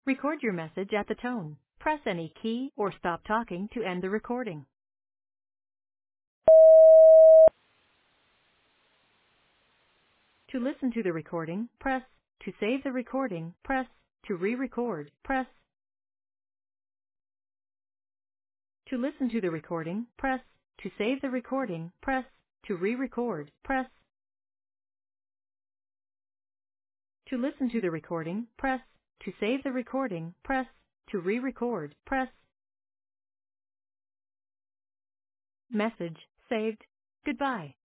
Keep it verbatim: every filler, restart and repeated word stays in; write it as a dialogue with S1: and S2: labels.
S1: Record your message at the tone. Press any key or stop talking to end the recording. To listen to the recording, press. To save the recording, press. To re-record, press. To listen to the recording, press. To save the recording, press. To re-record, press. To listen to the recording, press. To save the recording, press. To re-record, press. Message saved. Goodbye.